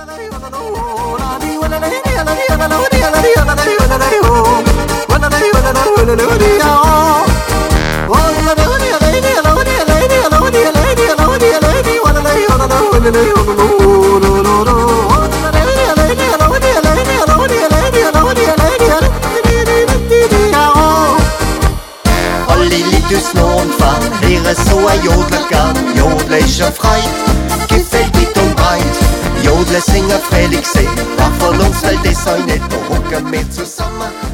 Wäre so ein Jodler gern, Jodler ist ja frei, gefällt weit und breit. Jodler singen freilich sehen, war von uns, weil das auch nicht, da hocken wir zusammen.